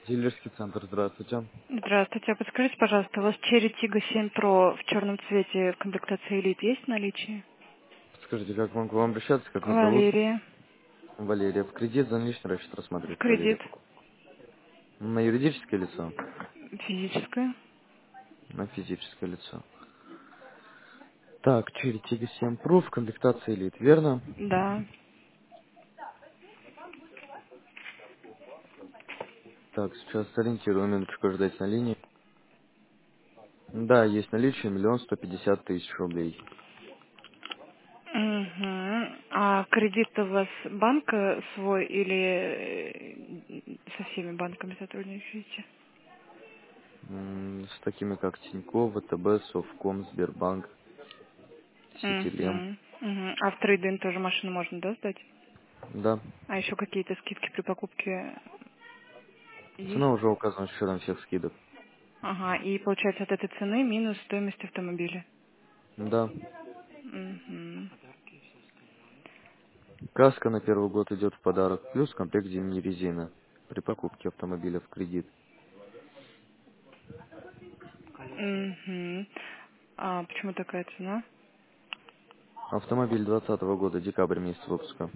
Дилерский центр, здравствуйте. Здравствуйте. А подскажите, пожалуйста, у вас Cherry Tiggo 7 Pro в черном цвете в комплектации Elite есть в наличии? Скажите, как могу к вам обращаться, как вас зовут? Валерия. Валерия. В кредит за наличный расчет В рассматривать, кредит. Валерия. На юридическое лицо? Физическая? На физическое лицо. Так, Cherry Tiggo 7 Pro в комплектации Elite, верно? Да. Так, сейчас сориентирую, минуточку ждать на линии. Да, есть наличие 1 150 000 рублей. Угу. А кредит у вас банк свой или со всеми банками сотрудничаете? С такими как Тинькофф, ВТБ, Совком, Сбербанк, Ситилем. Угу. Угу. А в трейдинг тоже машину можно, да, сдать? Да. А еще какие-то скидки при покупке есть? Цена уже указана с учетом всех скидок. Ага, и получается от этой цены минус стоимость автомобиля. Да. Угу. Каска на первый год идет в подарок, плюс комплект зимней резины при покупке автомобиля в кредит. Угу. А почему такая цена? Автомобиль 2020 года, декабрь месяц выпуска.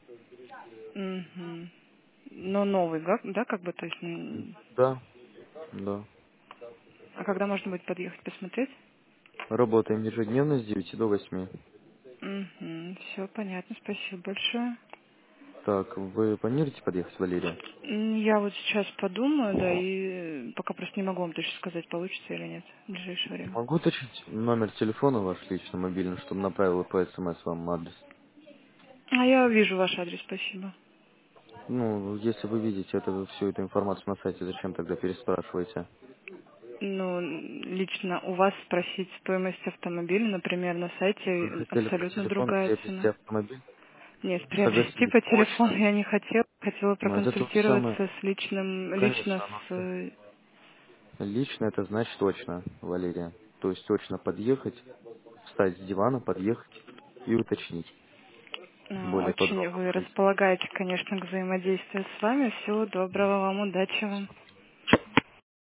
Угу. Но новый, да, как бы, то есть... Да, да. А когда можно будет подъехать посмотреть? Работаем ежедневно с 9 до 8. Угу. Все понятно, спасибо большое. Так, вы планируете подъехать, Валерия? Я вот сейчас подумаю, да, и пока просто не могу вам точно сказать, получится или нет в ближайшее время. Могу уточнить номер телефона ваш личный, мобильный, чтобы направила по СМС вам адрес? А я вижу ваш адрес, спасибо. Ну, если вы видите всю эту информацию на сайте, зачем тогда переспрашиваете? Ну, лично у вас спросить стоимость автомобиля, например, на Вы сайте хотели по абсолютно телефону другая приобрести цена. автомобиль? Нет, приобрести Согласитесь, по телефону точно. я не хотела. Хотела Но это то же самое. проконсультироваться с лично Конечно, но с... лично это значит точно, Валерия. То есть точно подъехать, встать с дивана, подъехать и уточнить более Очень подробно вы пройти. располагаете, конечно, к взаимодействию с вами. Всего доброго вам, удачи вам.